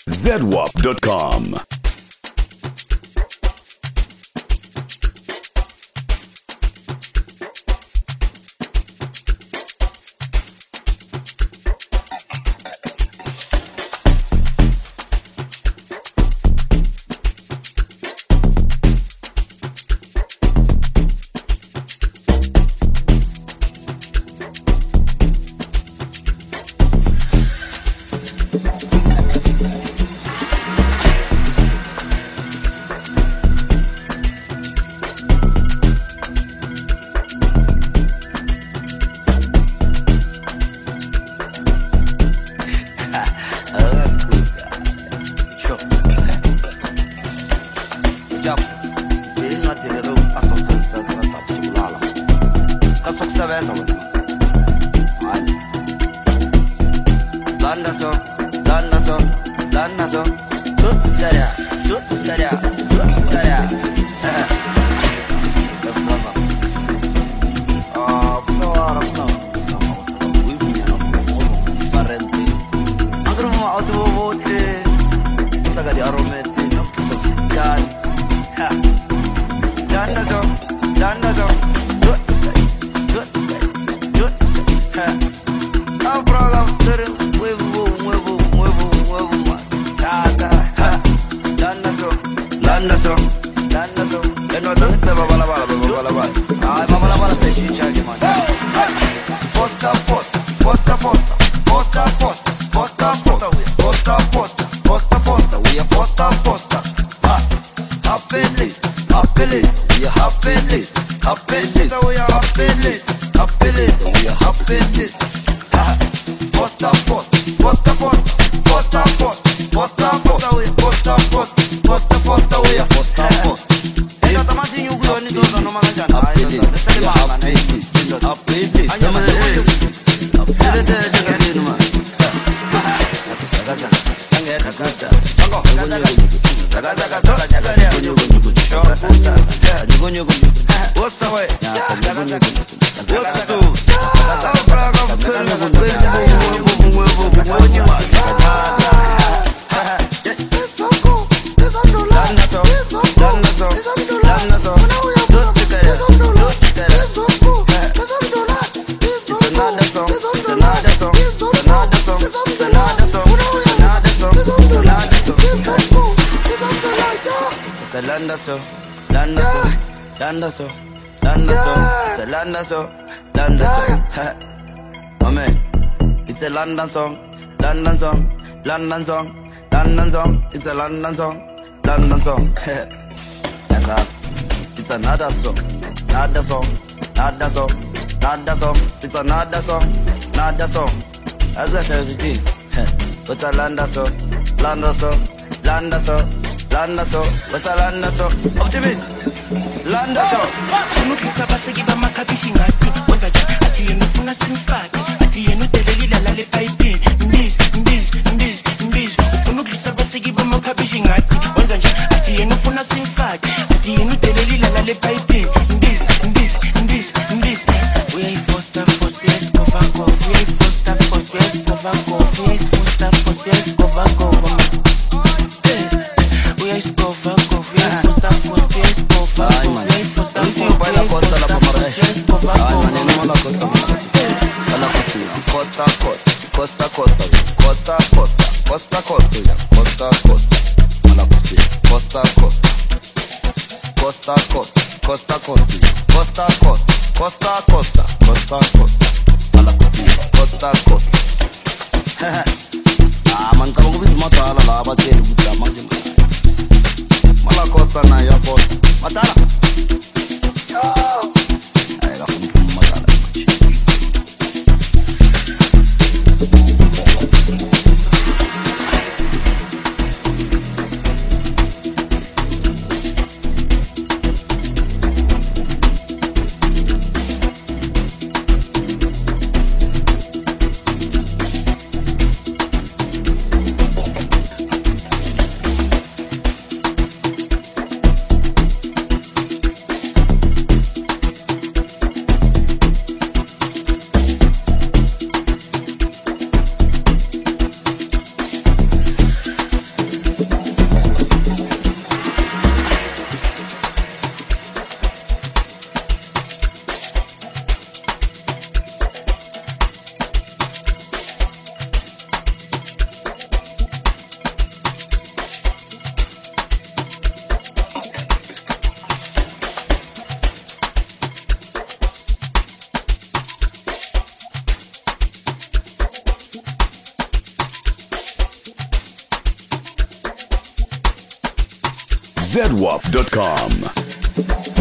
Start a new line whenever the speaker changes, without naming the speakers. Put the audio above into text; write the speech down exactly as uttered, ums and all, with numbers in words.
Z W A P dot com.
Landaso, Landaso, it's a Landaso, Landaso. Oh man, it's a London song, London song, London song, London song. It's a London song, London song. That's up. It's another song, another song, another song, another song. It's another song, another song. That's a Thursday. What's a Landaso, Landaso, Landaso, Landaso. What's a Landaso? Optimist. Landa so
Sunukisa baseki bamakabishi ngati Wenzaje ati yenu funa simfati Ati yenu telelila lale paipi Mbiz, mbiz, mbiz, mbiz Sunukisa baseki bamakabishi ngati Wenzaje ati yenu funa simfati Ati yenu telelila lale paipi Mbiz, mbiz, mbiz, mbiz We ain't foster, foster, yes, go for go We ain't foster, foster, yes, go for go We ain't foster, foster, yes, go for go We ain't go for go We ain't foster, foster, yes, go for go
Ay, man. Último para la costa la pamaré. Ay, man, no la costa, la costa, costa, costa, costa, costa, costa, costa, costa, costa, costa, la costa, costa, costa, costa, costa, costa, costa, costa, costa, costa, costa, la costa, costa, costa. Ah, man, kamo ko bismo ta la la ba te buta manji. Mala costa na ya costa. Matala. Ay, la función matala.
Z W A P dot com.